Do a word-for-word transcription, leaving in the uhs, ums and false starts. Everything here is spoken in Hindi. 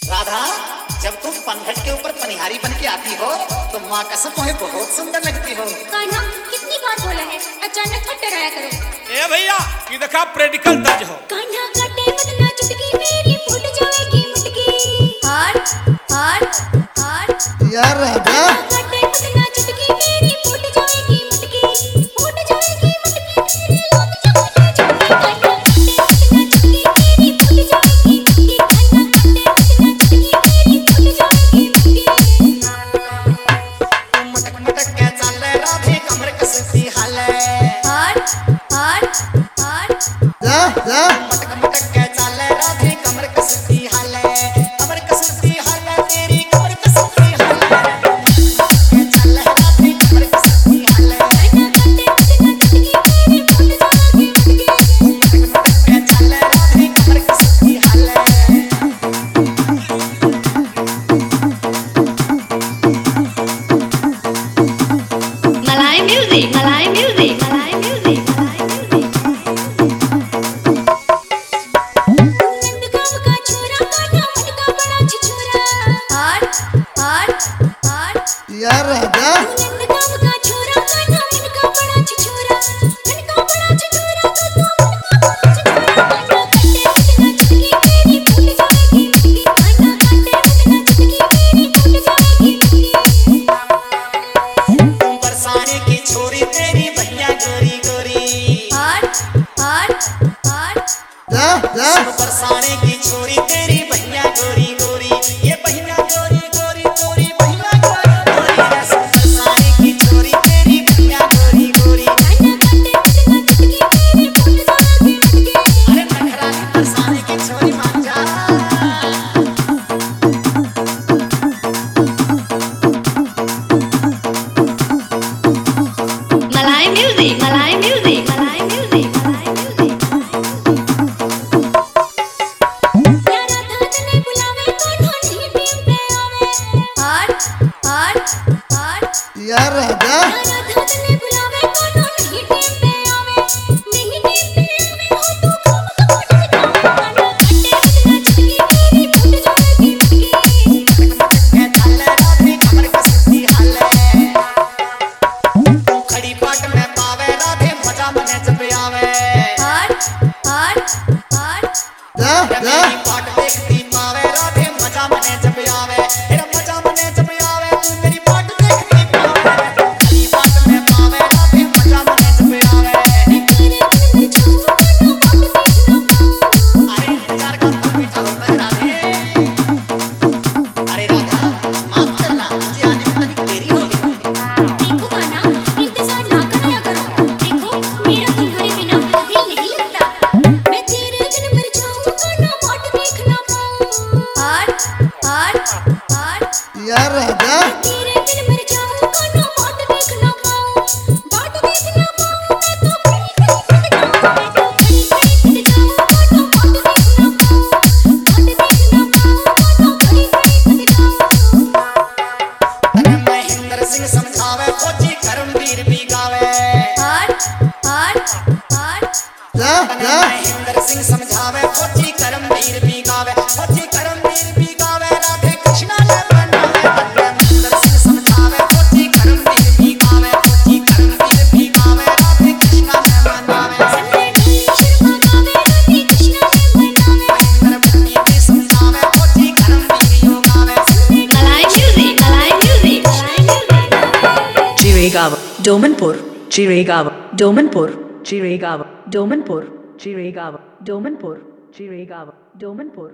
राधा, जब तुम पनघट के ऊपर पनिहारी बन के आती हो तो माँ कसम तुम्हें बहुत सुंदर लगती हो। कान्हा कितनी बार बोला है अचानक हट रहा करो। ए भैया ये देखा प्रैक्टिकल दर्ज हो। कान्हा कटे मत ना चुटकी मेरी फूट जाएगी मुटकी। हार्ट हार्ट हार्ट यार राधा कटे मत ना चुटकी मेरी फूट जाएगी मुटकी। फूट जाएगी मुटकी मेरी लौट जाएगी चुटकी। कान्हा कटे मत ना चुटकी मेरी फूट जाएगी मुटकी। कान्हा कटे मत ना चुटकी मेरी फूट जाएगी मुटकी। मटक मटक के चाले राधे कमर कसती हाले। हार्ट हार्ट हार्ट जा जा मटक मटक के चाले राधे कमर कसती हाले। कमर कसती हाले तेरी कमर कसती हाले। के चाले राधे कमर कसती हाले। कान्हा कटे मत ना चुटकी मेरी फूट जाएगी मुटकी। मटक मटक के चाले राधे कमर कसती हाले। Malay music, Malay music, Malay music, Malay music. Nandgaon का छोरा कान्हा मन का बड़ा छिछोरा। हार्ट हार्ट हार्ट यार राधा नंदगांव का छोरा कान्हा मन का बड़ा छिछोरा। मन का बड़ा छिछोरा तो तू मन का बड़ा छिछोरा। कान्हा कटे मत ना चुटकी मेरी फूट जाएगी मुटकी। कान्हा कटे मत ना चुटकी मेरी फूट जाएगी मुटकी। तुम बरसाने की छोरी तेरी भैया गोरी गोरी। हार्ट हार्ट हार्ट जा जा बरसाने की छोरी तेरी भैया गोरी गोरी। ये भैया गोरी गोरी गोरी भैया गोरी गोरी। बरसाने की छोरी तेरी भैया गोरी गोरी। कान्हा कटे मत ना चुटकी मेरी फूट जाएगी मुटकी। अरे नखराली बरसाने की छोरी मान जा। Malay music, Malay music, Malay music, Malay music. यारा धात ने बुलावे कान्हा नहीं टीम पे आवे। हार्ट हार्ट हार्ट यार राधा यारा धात ने बुलावे कान्हा नहीं टीम पे आवे। नहीं टीम पे आवे हो तो काम का मोड़ जाओ। कान्हा कटे मत ना चुटकी मेरी फूट जाएगी मुटकी। के चाले राधे कमर कसती हाले। तू खड़ी पाट में पावे राधे मजा मने जब आवे। हार्ट हार्ट हार्ट जा जा मेरी पाट देखती पावे राधे मजा मने जब आवे। तेरा मजा मने जब आवे तू मेरी पाट देखती पावे। खड़ी पाट में पावे राधे मजा मने जब आवे। तेरे बिन बिछाऊं कान्हा बाट देख ना पाऊं। अरे इंतजार का तू बैठा हो राधे। अरे राधा माफ करना मुझे आने में तनिक देरी हो गई। देखो कान्हा इंतजार ना कराया करो। देखो मेरा तुम्हारे बिना दिल नहीं लगता। मैं तेरे बिन मर जाऊं कान्हा बाट देख ना पाऊं। हार्ट हार्ट हार्ट यार राधा तेरे बिन मर जाऊं कान्हा बाट देख ना पाऊं। बाट देख ना पाऊं मैं तो खड़ी खड़ी फट जाऊं। मैं तो खड़ी खड़ी फट जाऊं कान्हा बाट देख ना पाऊं। बाट देख ना पाऊं कान्हा खड़ी खड़ी फट जाऊं। अरे महेंद्र सिंह समझावे फौजी करमवीर भी गावे। हार्ट हार्ट हार्ट जा जा महेंद्र सिंह समझावे फौजी करमवीर भी गावे। फौजी करमवीर भी गावे राधे कृष्णा ने बनावे। महेंद्र सिंह समझावे फौजी करमवीर भी गावे। फौजी करमवीर भी गावे राधे कृष्णा ने बनावे। संजय ढोली शर्मा गावे राधे कृष्णा ने बनावे। महेंद्र भट्टी भी समझावे फौजी करमवीर यो गावे। Malay music, Malay music, Malay music. Chiragawa, Domanpur, Chiragawa, Domanpur, Chiragawa, Domanpur, Chiragawa, Domanpur, Chiragawa, Domanpur.